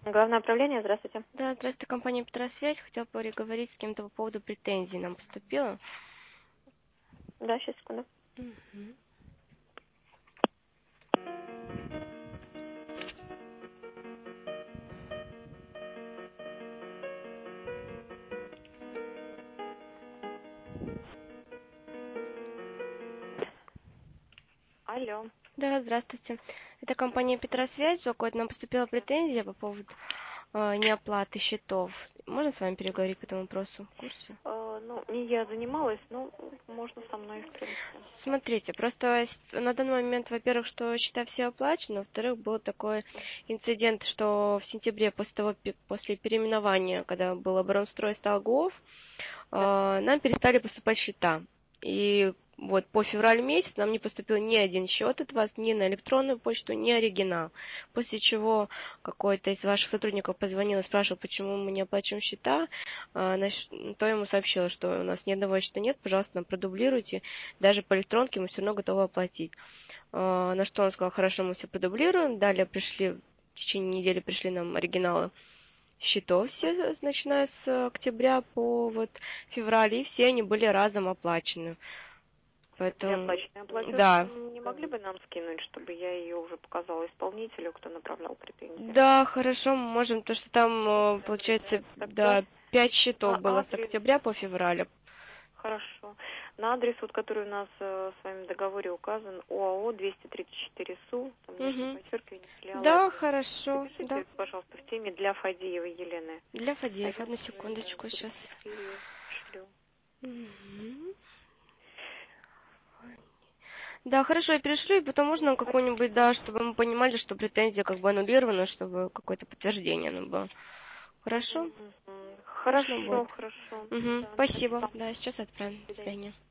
Главное управление, здравствуйте. Да, здравствуйте, компания Петросвязь. Хотела переговорить с кем-то по поводу претензий. Нам поступило. Да, сейчас, секунду. Мгм. Алло. Да, здравствуйте. Это компания Петросвязь. Нам поступила претензия по поводу неоплаты счетов. Можно с вами переговорить по этому вопросу? В курсе? Ну, не я занималась, но можно со мной, в принципе. Смотрите, просто на данный момент, во-первых, что счета все оплачены, во-вторых, был такой инцидент, что в сентябре после переименования, когда был оборонстрой, стал ГОВ, нам перестали поступать счета. И вот по февраль месяц нам не поступил ни один счет от вас, ни на электронную почту, ни оригинал. После чего какой-то из ваших сотрудников позвонил и спрашивал, почему мы не оплачиваем счета. То ему сообщила, что у нас ни одного счета нет, пожалуйста, нам продублируйте. Даже по электронке мы все равно готовы оплатить. На что он сказал, хорошо, мы все продублируем. Далее в течение недели пришли нам оригиналы счетов все, начиная с октября по февраль, и все они были разом оплачены. Поэтому, да. Не могли бы нам скинуть, чтобы я ее уже показала исполнителю, кто направлял претензии? Да, хорошо, мы можем, то что там, получается, да, 5 счетов было с октября по февраль. Хорошо. На адрес, который у нас с вами в договоре указан, ОАО 234 СУ, там нижнее подчеркивание, филиал. Да, хорошо. Запишите, Да. пожалуйста, в теме для Фадеевой Елены. Для Фадеев, одну секундочку сейчас. Да, хорошо, я перешлю, и потом можно нам какую-нибудь, да, чтобы мы понимали, что претензия как бы аннулирована, чтобы какое-то подтверждение нам было. Хорошо? Хорошо. Да, спасибо. Да, сейчас отправим. До свидания.